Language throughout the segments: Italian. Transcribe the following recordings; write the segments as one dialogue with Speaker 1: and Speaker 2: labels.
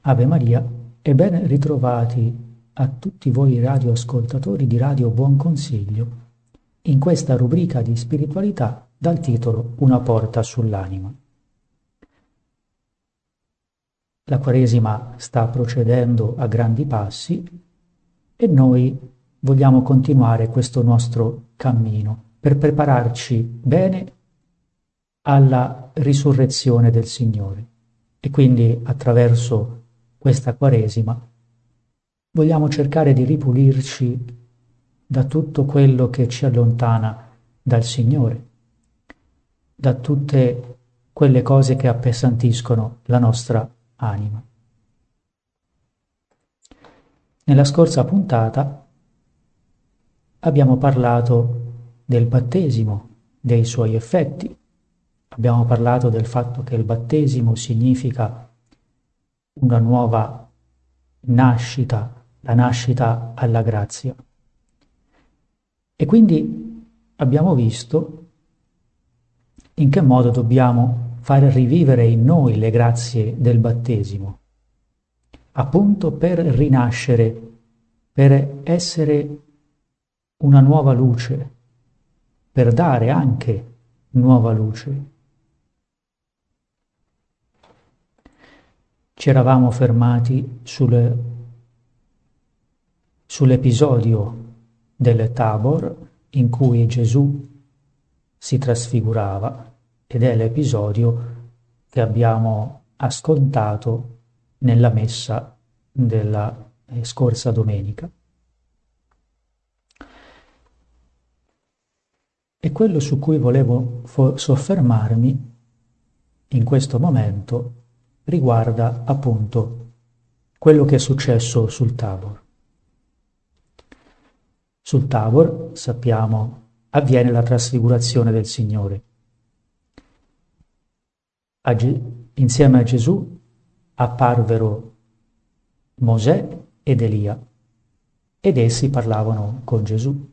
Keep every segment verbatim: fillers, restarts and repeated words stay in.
Speaker 1: Ave Maria e ben ritrovati a tutti voi radioascoltatori di Radio Buon Consiglio in questa rubrica di spiritualità dal titolo Una porta sull'anima. La Quaresima sta procedendo a grandi passi e noi vogliamo continuare questo nostro cammino per prepararci bene alla risurrezione del Signore. E quindi attraverso questa Quaresima vogliamo cercare di ripulirci da tutto quello che ci allontana dal Signore, da tutte quelle cose che appesantiscono la nostra anima. Nella scorsa puntata abbiamo parlato del battesimo, dei suoi effetti. Abbiamo parlato del fatto che il battesimo significa una nuova nascita, la nascita alla grazia. E quindi abbiamo visto in che modo dobbiamo far rivivere in noi le grazie del battesimo, appunto per rinascere, per essere una nuova luce, per dare anche nuova luce. Ci eravamo fermati sul, sull'episodio del Tabor in cui Gesù si trasfigurava ed è l'episodio che abbiamo ascoltato nella messa della scorsa domenica. E quello su cui volevo fo- soffermarmi in questo momento riguarda appunto quello che è successo sul Tabor. Sul Tabor, sappiamo, avviene la trasfigurazione del Signore. A Ge- insieme a Gesù apparvero Mosè ed Elia ed essi parlavano con Gesù.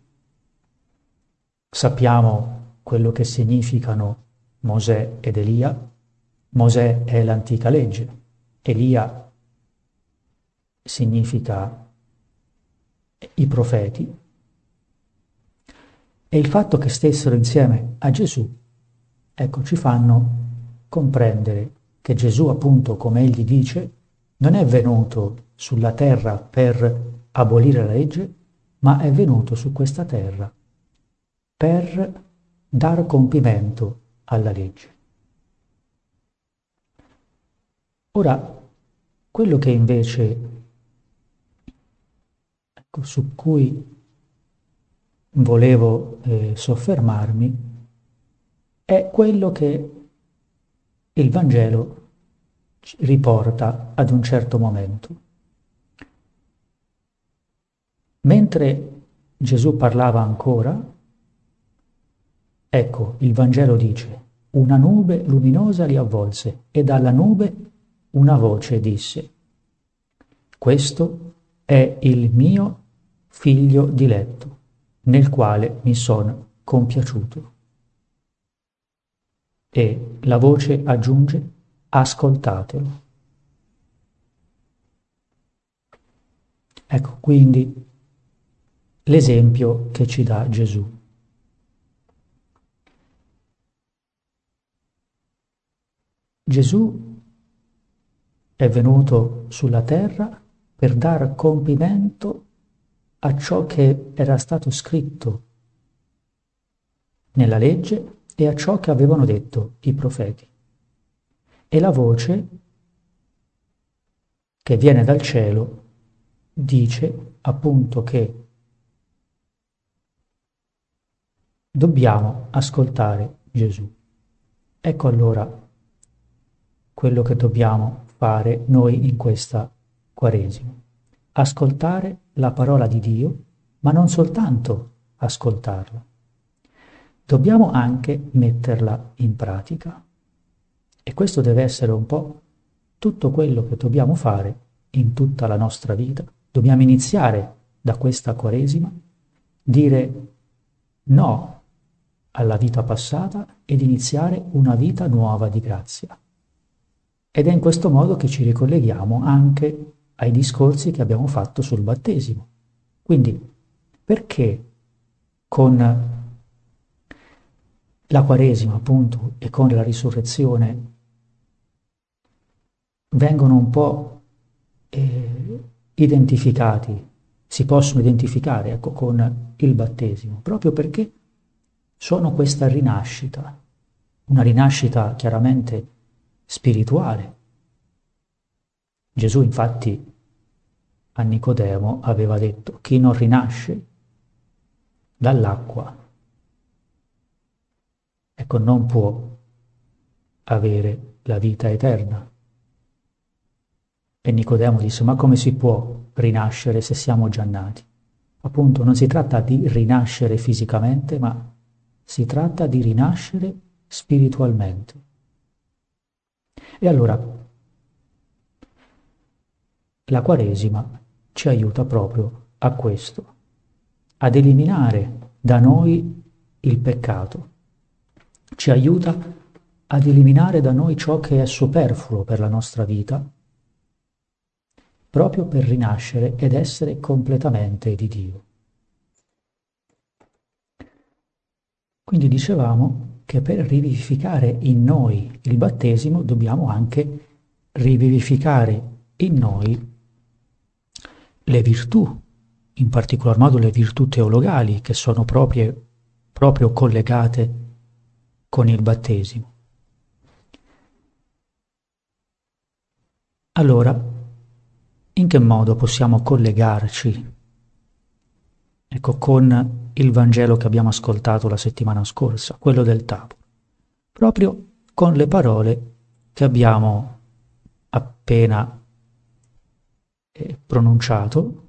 Speaker 1: Sappiamo quello che significano Mosè ed Elia. Mosè è l'antica legge, Elia significa i profeti. E il fatto che stessero insieme a Gesù, ecco, ci fanno comprendere che Gesù, appunto, come egli dice, non è venuto sulla terra per abolire la legge, ma è venuto su questa terra per dar compimento alla legge. Ora, quello che invece, ecco, su cui volevo eh, soffermarmi è quello che il Vangelo ci riporta ad un certo momento. Mentre Gesù parlava ancora, ecco, il Vangelo dice, una nube luminosa li avvolse e dalla nube una voce disse, questo è il mio figlio diletto, nel quale mi sono compiaciuto. E la voce aggiunge, ascoltatelo. Ecco quindi l'esempio che ci dà Gesù. Gesù è venuto sulla terra per dar compimento a ciò che era stato scritto nella legge e a ciò che avevano detto i profeti. E la voce che viene dal cielo dice appunto che dobbiamo ascoltare Gesù. Ecco allora quello che dobbiamo fare noi in questa Quaresima. Ascoltare la parola di Dio, ma non soltanto ascoltarla. Dobbiamo anche metterla in pratica. E questo deve essere un po' tutto quello che dobbiamo fare in tutta la nostra vita. Dobbiamo iniziare da questa Quaresima, dire no alla vita passata ed iniziare una vita nuova di grazia. Ed è in questo modo che ci ricolleghiamo anche ai discorsi che abbiamo fatto sul battesimo. Quindi, perché con la Quaresima, appunto, e con la risurrezione vengono un po' eh, identificati, si possono identificare, ecco, con il battesimo, proprio perché sono questa rinascita, una rinascita chiaramente spirituale. Gesù infatti a Nicodemo aveva detto: chi non rinasce dall'acqua, ecco, non può avere la vita eterna. E Nicodemo disse: ma come si può rinascere se siamo già nati? Appunto, non si tratta di rinascere fisicamente, ma si tratta di rinascere spiritualmente. E allora la Quaresima ci aiuta proprio a questo, ad eliminare da noi il peccato, ci aiuta ad eliminare da noi ciò che è superfluo per la nostra vita, proprio per rinascere ed essere completamente di Dio. Quindi dicevamo che per rivivificare in noi il battesimo dobbiamo anche rivivificare in noi le virtù, in particolar modo le virtù teologali, che sono proprie, proprio collegate con il battesimo. Allora, in che modo possiamo collegarci, ecco, con il Vangelo che abbiamo ascoltato la settimana scorsa, quello del Tabor? Proprio con le parole che abbiamo appena eh, pronunciato,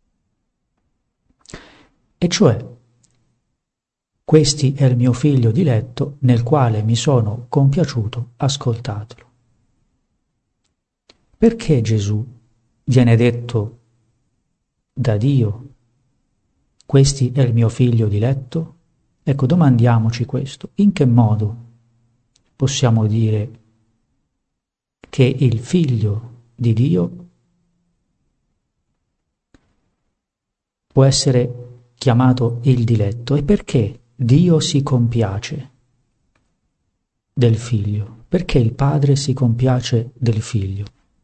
Speaker 1: e cioè: questi è il mio figlio diletto, nel quale mi sono compiaciuto, ascoltatelo. Perché Gesù viene detto da Dio: questi è il mio figlio diletto? Ecco, domandiamoci questo: in che modo possiamo dire che il figlio di Dio può essere chiamato il diletto, e perché Dio si compiace del figlio? Perché il padre si compiace del figlio?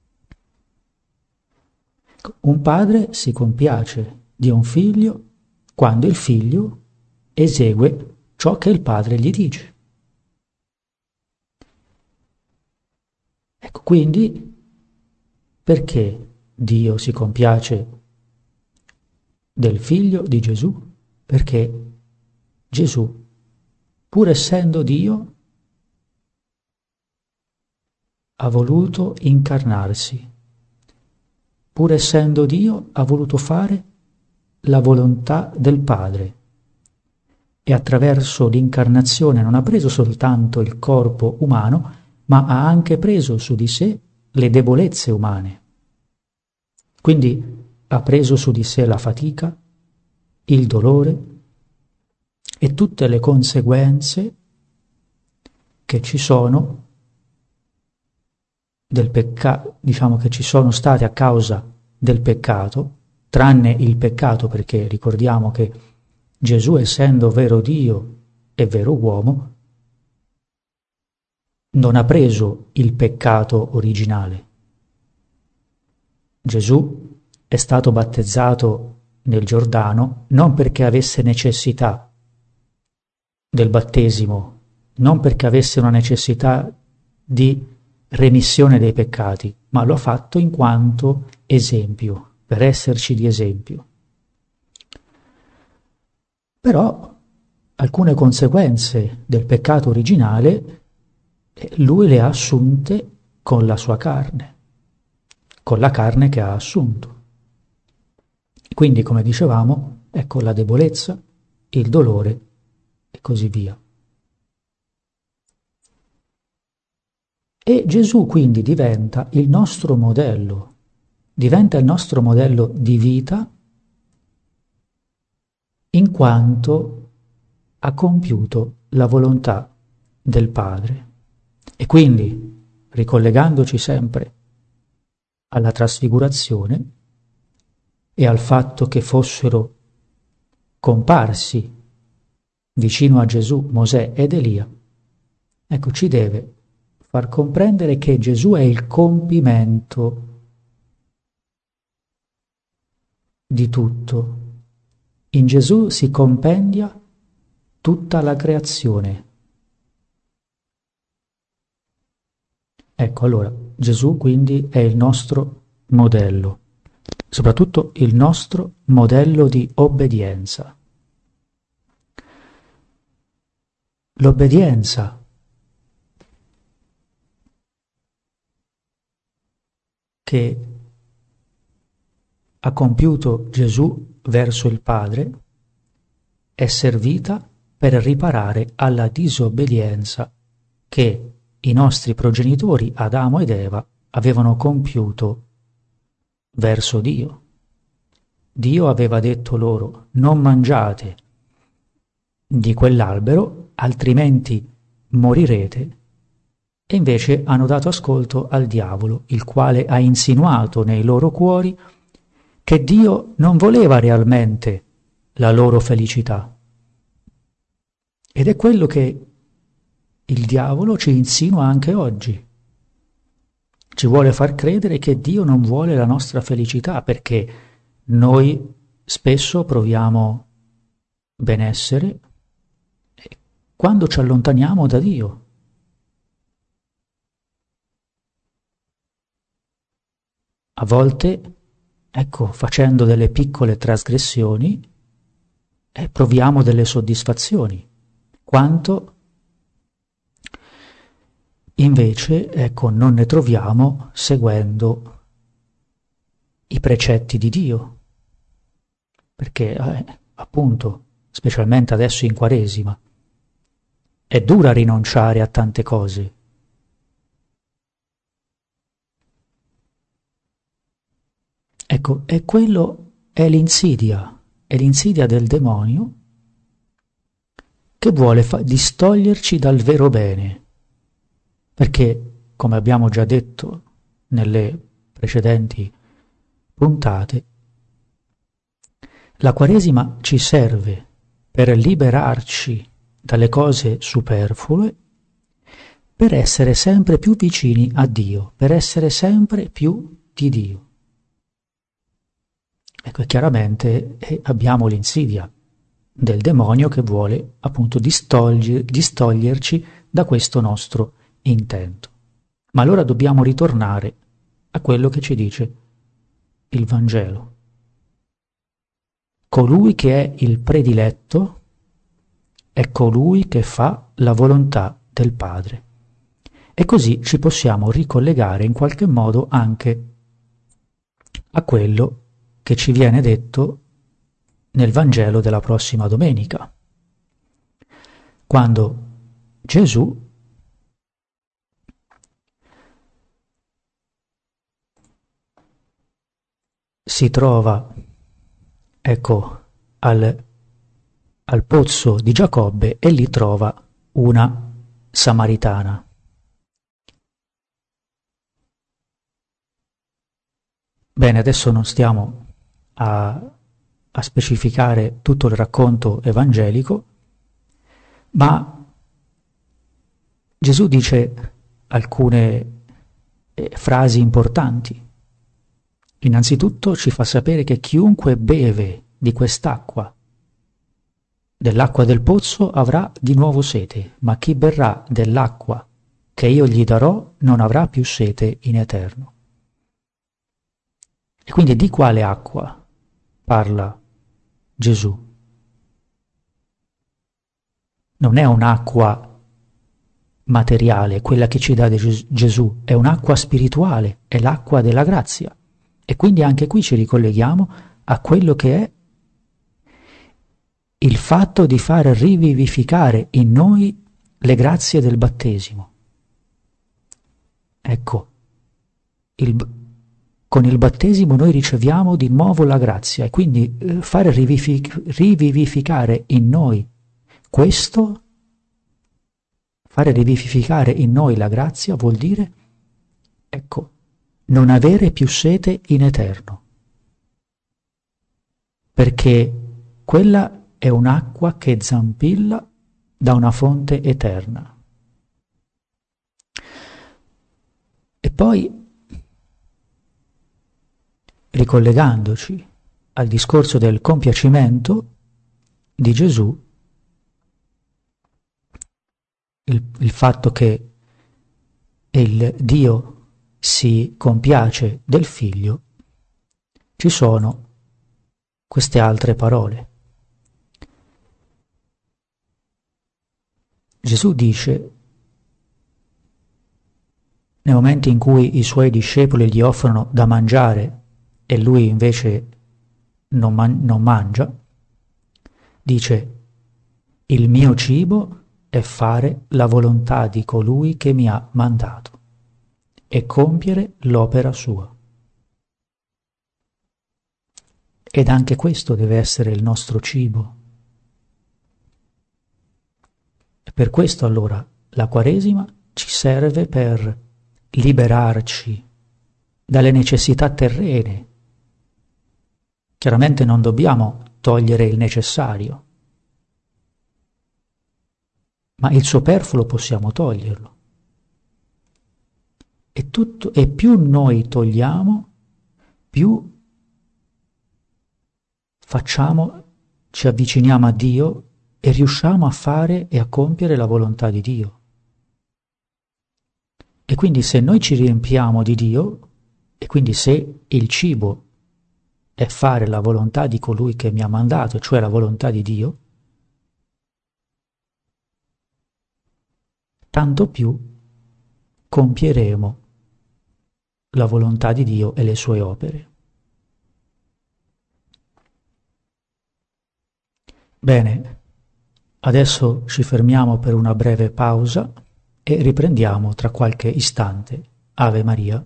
Speaker 1: Un padre si compiace di un figlio quando il figlio esegue ciò che il padre gli dice. Ecco, quindi, perché Dio si compiace del figlio di Gesù? Perché Gesù, pur essendo Dio, ha voluto incarnarsi. Pur essendo Dio, ha voluto fare la volontà del Padre. E attraverso l'incarnazione non ha preso soltanto il corpo umano, ma ha anche preso su di sé le debolezze umane. Quindi ha preso su di sé la fatica, il dolore e tutte le conseguenze che ci sono del peccato, diciamo che ci sono state a causa del peccato, tranne il peccato, perché ricordiamo che Gesù, essendo vero Dio e vero uomo, non ha preso il peccato originale. Gesù è stato battezzato nel Giordano non perché avesse necessità del battesimo, non perché avesse una necessità di remissione dei peccati, ma lo ha fatto in quanto esempio, per esserci di esempio. Però alcune conseguenze del peccato originale lui le ha assunte con la sua carne, con la carne che ha assunto. Quindi, come dicevamo, ecco la debolezza, il dolore e così via. E Gesù quindi diventa il nostro modello, diventa il nostro modello di vita in quanto ha compiuto la volontà del Padre. E quindi ricollegandoci sempre alla trasfigurazione e al fatto che fossero comparsi vicino a Gesù Mosè ed Elia, ecco, ci deve far comprendere che Gesù è il compimento di tutto. In Gesù si compendia tutta la creazione. Ecco, allora, Gesù quindi è il nostro modello, soprattutto il nostro modello di obbedienza. L'obbedienza che ha compiuto Gesù verso il Padre è servita per riparare alla disobbedienza che i nostri progenitori Adamo ed Eva avevano compiuto verso Dio. Dio aveva detto loro: non mangiate di quell'albero, altrimenti morirete. E invece hanno dato ascolto al diavolo, il quale ha insinuato nei loro cuori che Dio non voleva realmente la loro felicità. Ed è quello che il diavolo ci insinua anche oggi. Ci vuole far credere che Dio non vuole la nostra felicità, perché noi spesso proviamo benessere quando ci allontaniamo da Dio. A volte, ecco, facendo delle piccole trasgressioni, eh, proviamo delle soddisfazioni, quanto invece, ecco, non ne troviamo seguendo i precetti di Dio. Perché, eh, appunto, specialmente adesso in Quaresima, è dura rinunciare a tante cose. Ecco, e quello è l'insidia, è l'insidia del demonio che vuole fa- distoglierci dal vero bene. Perché, come abbiamo già detto nelle precedenti puntate, la Quaresima ci serve per liberarci dalle cose superflue, per essere sempre più vicini a Dio, per essere sempre più di Dio. Ecco, chiaramente eh, abbiamo l'insidia del demonio che vuole appunto distoglier, distoglierci da questo nostro intento. Ma allora dobbiamo ritornare a quello che ci dice il Vangelo. Colui che è il prediletto è colui che fa la volontà del Padre. E così ci possiamo ricollegare in qualche modo anche a quello che ci viene detto nel Vangelo della prossima domenica, quando Gesù si trova, ecco, al, al pozzo di Giacobbe e lì trova una samaritana. Bene, adesso non stiamo a, a specificare tutto il racconto evangelico, ma Gesù dice alcune eh, frasi importanti. Innanzitutto ci fa sapere che chiunque beve di quest'acqua, dell'acqua del pozzo, avrà di nuovo sete, ma chi berrà dell'acqua che io gli darò non avrà più sete in eterno. E quindi di quale acqua parla Gesù? Non è un'acqua materiale, quella che ci dà Gesù, è un'acqua spirituale, è l'acqua della grazia. E quindi anche qui ci ricolleghiamo a quello che è il fatto di far rivivificare in noi le grazie del battesimo. Ecco, il, con il battesimo noi riceviamo di nuovo la grazia e quindi eh, fare rivivific- rivivificare in noi questo, fare rivivificare in noi la grazia vuol dire ecco, non avere più sete in eterno, perché quella è un'acqua che zampilla da una fonte eterna. E poi, ricollegandoci al discorso del compiacimento di Gesù, il, il fatto che il Dio si compiace del Figlio, ci sono queste altre parole. Gesù dice, nel momento in cui i suoi discepoli gli offrono da mangiare e lui invece non, man- non mangia, dice, il mio cibo è fare la volontà di colui che mi ha mandato e compiere l'opera sua. Ed anche questo deve essere il nostro cibo. E per questo allora la Quaresima ci serve per liberarci dalle necessità terrene. Chiaramente non dobbiamo togliere il necessario, ma il superfluo possiamo toglierlo. E, tutto, e più noi togliamo, più facciamo, ci avviciniamo a Dio e riusciamo a fare e a compiere la volontà di Dio. E quindi se noi ci riempiamo di Dio, e quindi se il cibo è fare la volontà di colui che mi ha mandato, cioè la volontà di Dio, tanto più compieremo la volontà di Dio e le sue opere. Bene, adesso ci fermiamo per una breve pausa e riprendiamo tra qualche istante. Ave Maria.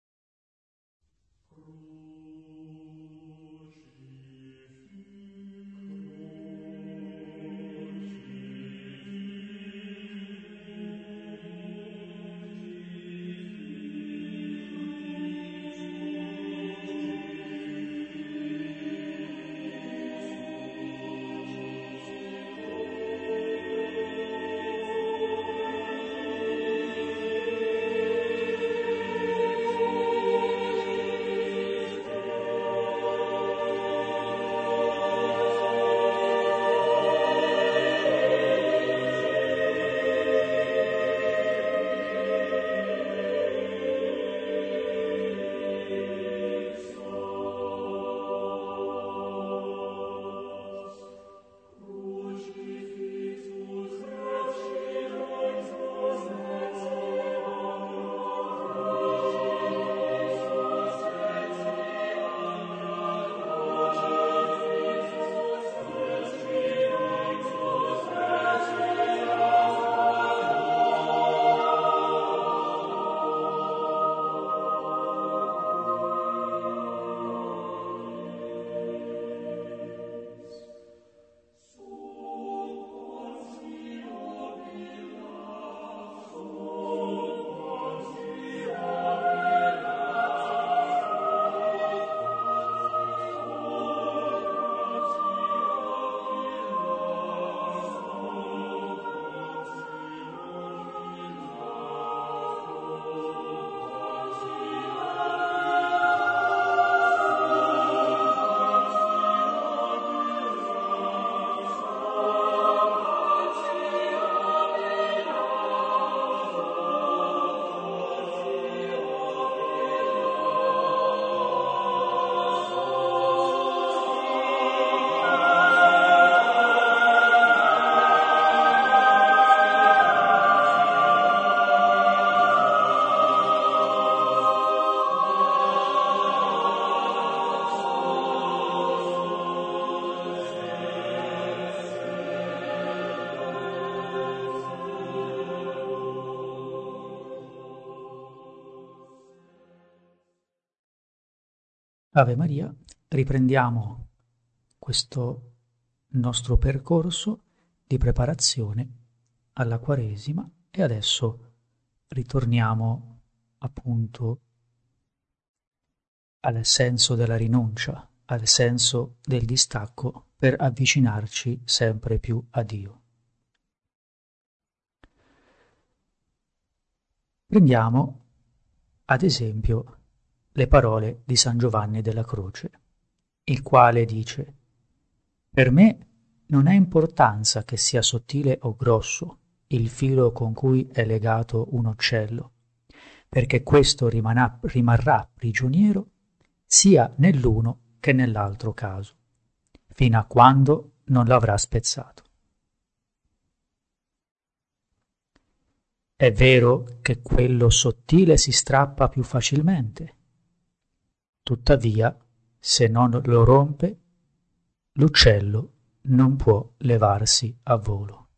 Speaker 1: Ave Maria, riprendiamo questo nostro percorso di preparazione alla Quaresima e adesso ritorniamo appunto al senso della rinuncia, al senso del distacco per avvicinarci sempre più a Dio. Prendiamo ad esempio le parole di San Giovanni della Croce, il quale dice: «Per me non ha importanza che sia sottile o grosso il filo con cui è legato un uccello, perché questo rimarrà, rimarrà prigioniero sia nell'uno che nell'altro caso, fino a quando non l'avrà spezzato». È vero che quello sottile si strappa più facilmente, tuttavia, se non lo rompe, l'uccello non può levarsi a volo.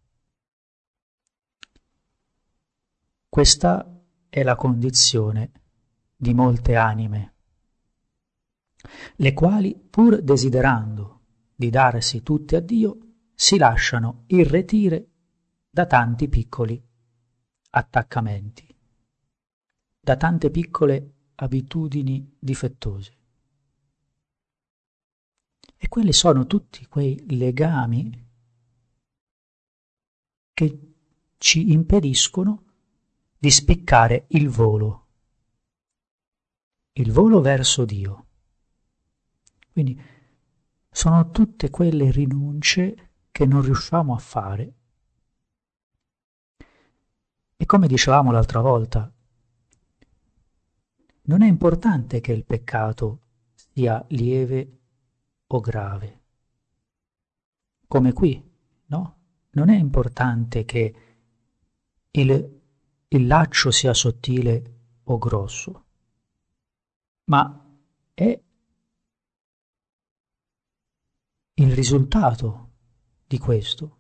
Speaker 1: Questa è la condizione di molte anime, le quali, pur desiderando di darsi tutte a Dio, si lasciano irretire da tanti piccoli attaccamenti, da tante piccole abitudini difettose. E quelli sono tutti quei legami che ci impediscono di spiccare il volo, il volo verso Dio. Quindi sono tutte quelle rinunce che non riusciamo a fare. E come dicevamo l'altra volta, non è importante che il peccato sia lieve o grave. Come qui, no? Non è importante che il, il laccio sia sottile o grosso, ma è il risultato di questo.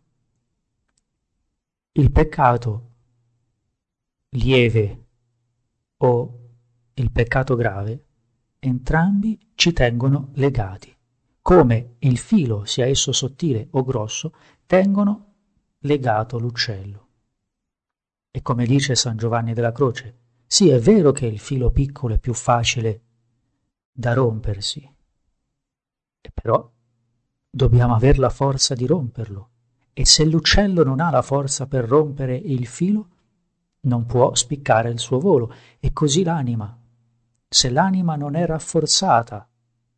Speaker 1: Il peccato lieve o il peccato grave, entrambi ci tengono legati, come il filo, sia esso sottile o grosso, tengono legato l'uccello. E come dice San Giovanni della Croce, sì, è vero che il filo piccolo è più facile da rompersi, e però dobbiamo avere la forza di romperlo, e se l'uccello non ha la forza per rompere il filo, non può spiccare il suo volo. E così l'anima, se l'anima non è rafforzata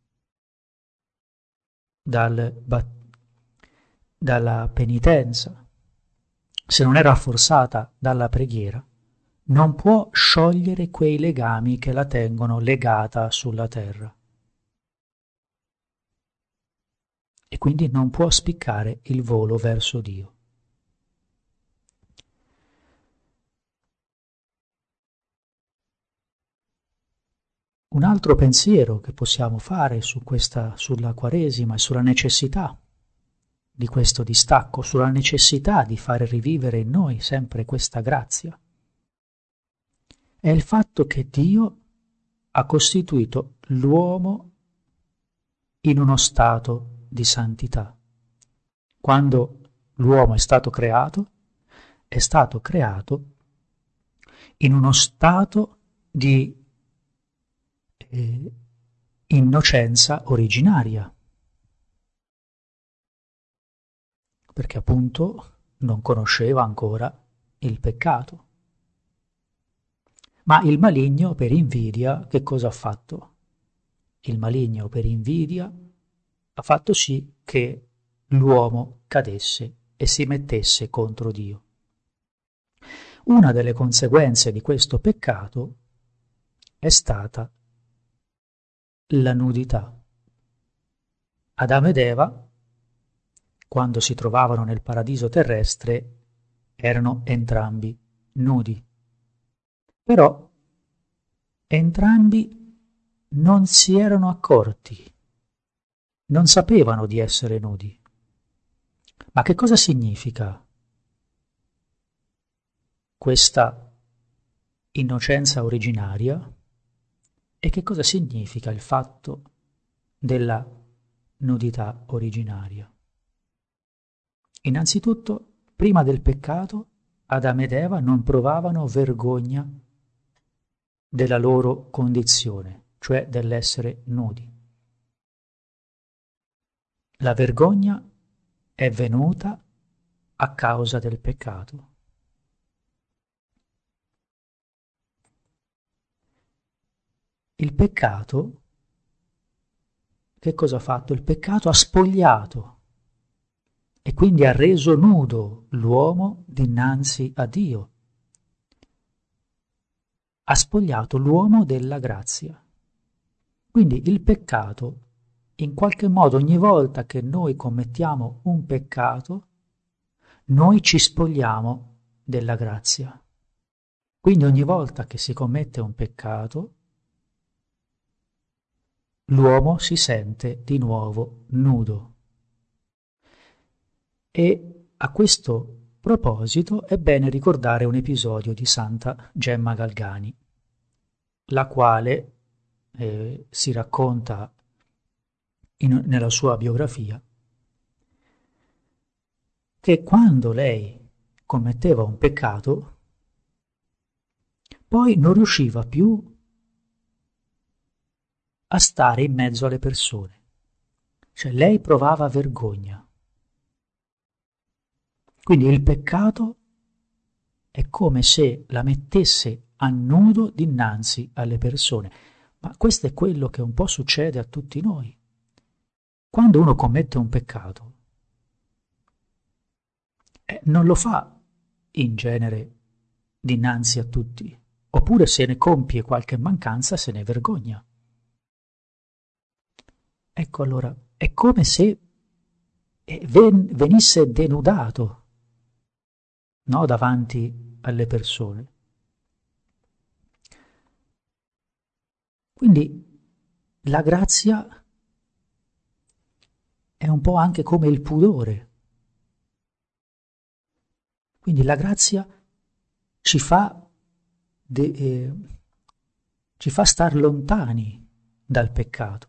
Speaker 1: dal, dalla penitenza, se non è rafforzata dalla preghiera, non può sciogliere quei legami che la tengono legata sulla terra. E quindi non può spiccare il volo verso Dio. Un altro pensiero che possiamo fare su questa, sulla Quaresima e sulla necessità di questo distacco, sulla necessità di fare rivivere in noi sempre questa grazia, è il fatto che Dio ha costituito l'uomo in uno stato di santità. Quando l'uomo è stato creato, è stato creato in uno stato di eh, innocenza originaria, perché appunto non conosceva ancora il peccato. Ma il maligno per invidia che cosa ha fatto? Il maligno per invidia ha fatto sì che l'uomo cadesse e si mettesse contro Dio. Una delle conseguenze di questo peccato è stata la nudità. Adamo ed Eva, quando si trovavano nel paradiso terrestre, erano entrambi nudi. Però entrambi non si erano accorti, non sapevano di essere nudi. Ma che cosa significa questa innocenza originaria? E che cosa significa il fatto della nudità originaria? Innanzitutto, prima del peccato, Adamo ed Eva non provavano vergogna della loro condizione, cioè dell'essere nudi. La vergogna è venuta a causa del peccato. Il peccato, che cosa ha fatto? Il peccato ha spogliato e quindi ha reso nudo l'uomo dinanzi a Dio. Ha spogliato l'uomo della grazia. Quindi il peccato, in qualche modo, ogni volta che noi commettiamo un peccato, noi ci spogliamo della grazia. Quindi ogni volta che si commette un peccato, l'uomo si sente di nuovo nudo. E a questo proposito è bene ricordare un episodio di Santa Gemma Galgani, la quale eh, si racconta in, nella sua biografia che quando lei commetteva un peccato, poi non riusciva più a stare in mezzo alle persone. Cioè lei provava vergogna. Quindi il peccato è come se la mettesse a nudo dinanzi alle persone. Ma questo è quello che un po' succede a tutti noi. Quando uno commette un peccato, eh, non lo fa in genere dinanzi a tutti, oppure se ne compie qualche mancanza se ne vergogna. Ecco allora, è come se ven- venisse denudato, no, davanti alle persone. Quindi la grazia è un po' anche come il pudore. Quindi la grazia ci fa, de- eh, ci fa star lontani dal peccato.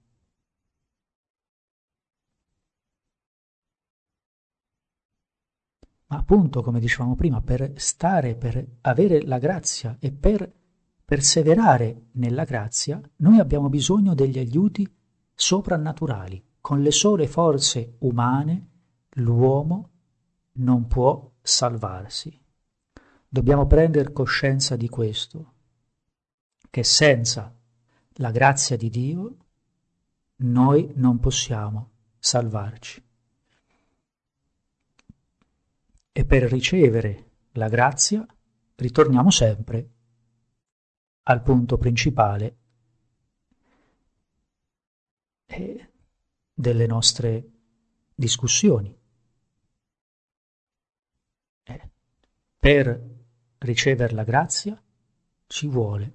Speaker 1: Ma appunto, come dicevamo prima, per stare, per avere la grazia e per perseverare nella grazia, noi abbiamo bisogno degli aiuti soprannaturali. Con le sole forze umane l'uomo non può salvarsi. Dobbiamo prendere coscienza di questo, che senza la grazia di Dio noi non possiamo salvarci. E per ricevere la grazia ritorniamo sempre al punto principale eh, delle nostre discussioni. Eh, per ricevere la grazia ci vuole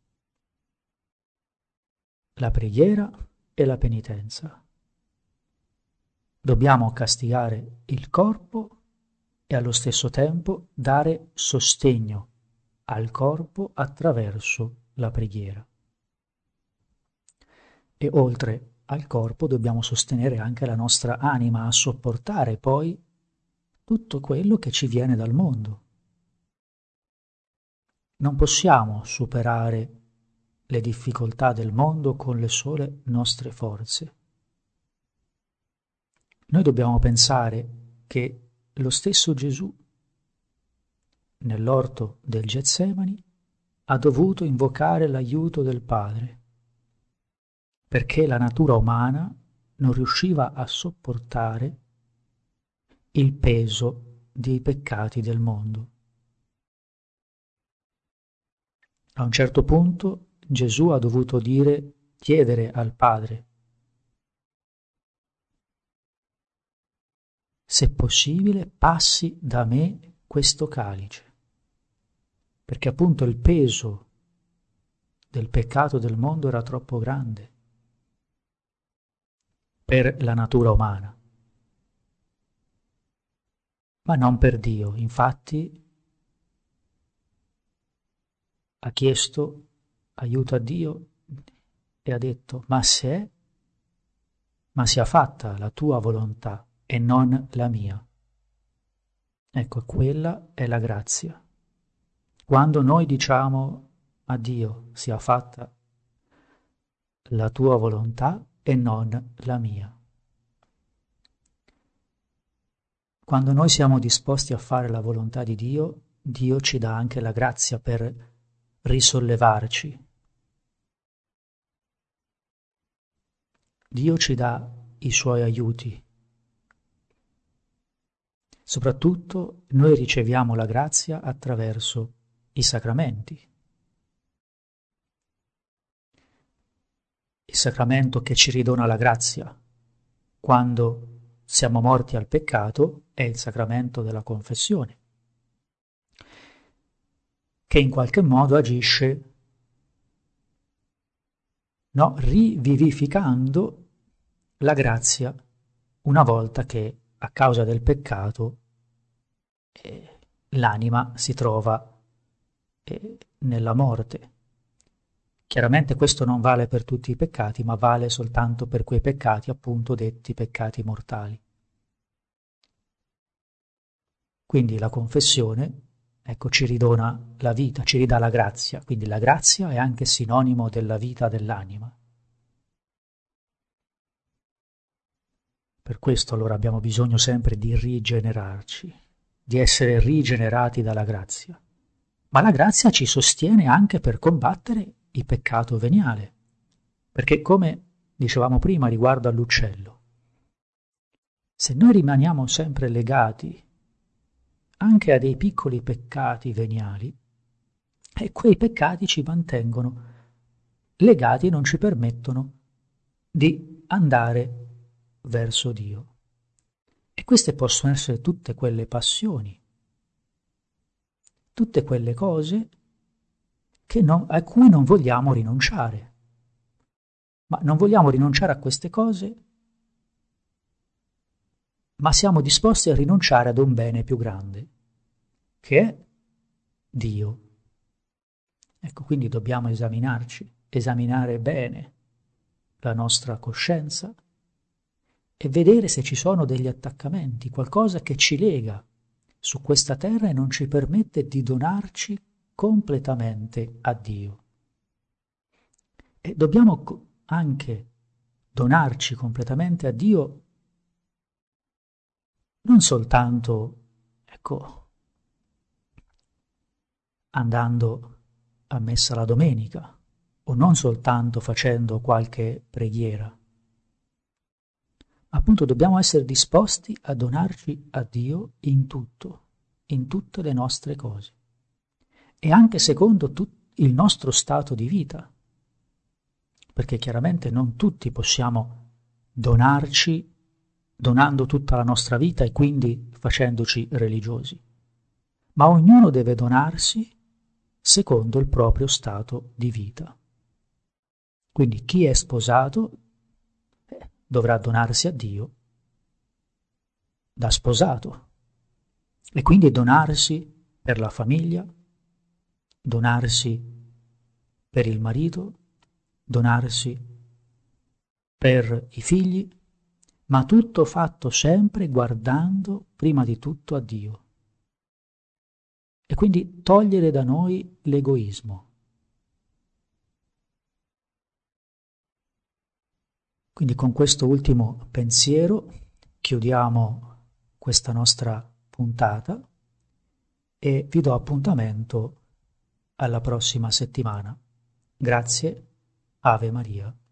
Speaker 1: la preghiera e la penitenza. Dobbiamo castigare il corpo e allo stesso tempo dare sostegno al corpo attraverso la preghiera. E oltre al corpo dobbiamo sostenere anche la nostra anima a sopportare poi tutto quello che ci viene dal mondo. Non possiamo superare le difficoltà del mondo con le sole nostre forze. Noi dobbiamo pensare che lo stesso Gesù, nell'orto del Getsemani, ha dovuto invocare l'aiuto del Padre, perché la natura umana non riusciva a sopportare il peso dei peccati del mondo. A un certo punto Gesù ha dovuto dire, chiedere al Padre, se possibile passi da me questo calice, perché appunto il peso del peccato del mondo era troppo grande per la natura umana, ma non per Dio. Infatti ha chiesto aiuto a Dio e ha detto, ma se, ma sia fatta la tua volontà e non la mia. Ecco, quella è la grazia. Quando noi diciamo a Dio sia fatta la tua volontà e non la mia. Quando noi siamo disposti a fare la volontà di Dio, Dio ci dà anche la grazia per risollevarci. Dio ci dà i suoi aiuti. Soprattutto noi riceviamo la grazia attraverso i sacramenti. Il sacramento che ci ridona la grazia quando siamo morti al peccato è il sacramento della confessione, che in qualche modo agisce, no, rivivificando la grazia una volta che a causa del peccato eh, l'anima si trova eh, nella morte. Chiaramente questo non vale per tutti i peccati, ma vale soltanto per quei peccati appunto detti peccati mortali. Quindi la confessione, ecco, ci ridona la vita, ci ridà la grazia, quindi la grazia è anche sinonimo della vita dell'anima. Per questo allora abbiamo bisogno sempre di rigenerarci, di essere rigenerati dalla grazia. Ma la grazia ci sostiene anche per combattere il peccato veniale, perché come dicevamo prima riguardo all'uccello, se noi rimaniamo sempre legati anche a dei piccoli peccati veniali, e quei peccati ci mantengono legati e non ci permettono di andare verso Dio. E queste possono essere tutte quelle passioni, tutte quelle cose che non, a cui non vogliamo rinunciare. Ma non vogliamo rinunciare a queste cose, ma siamo disposti a rinunciare ad un bene più grande, che è Dio. Ecco, quindi dobbiamo esaminarci, esaminare bene la nostra coscienza e vedere se ci sono degli attaccamenti, qualcosa che ci lega su questa terra e non ci permette di donarci completamente a Dio. E dobbiamo anche donarci completamente a Dio non soltanto, ecco, andando a messa la domenica o non soltanto facendo qualche preghiera. Appunto dobbiamo essere disposti a donarci a Dio in tutto, in tutte le nostre cose e anche secondo tut- il nostro stato di vita, perché chiaramente non tutti possiamo donarci donando tutta la nostra vita e quindi facendoci religiosi, ma ognuno deve donarsi secondo il proprio stato di vita. Quindi chi è sposato eh, dovrà donarsi a Dio da sposato e quindi donarsi per la famiglia, donarsi per il marito, donarsi per i figli, ma tutto fatto sempre guardando prima di tutto a Dio. E quindi togliere da noi l'egoismo. Quindi con questo ultimo pensiero chiudiamo questa nostra puntata e vi do appuntamento alla prossima settimana. Grazie, Ave Maria.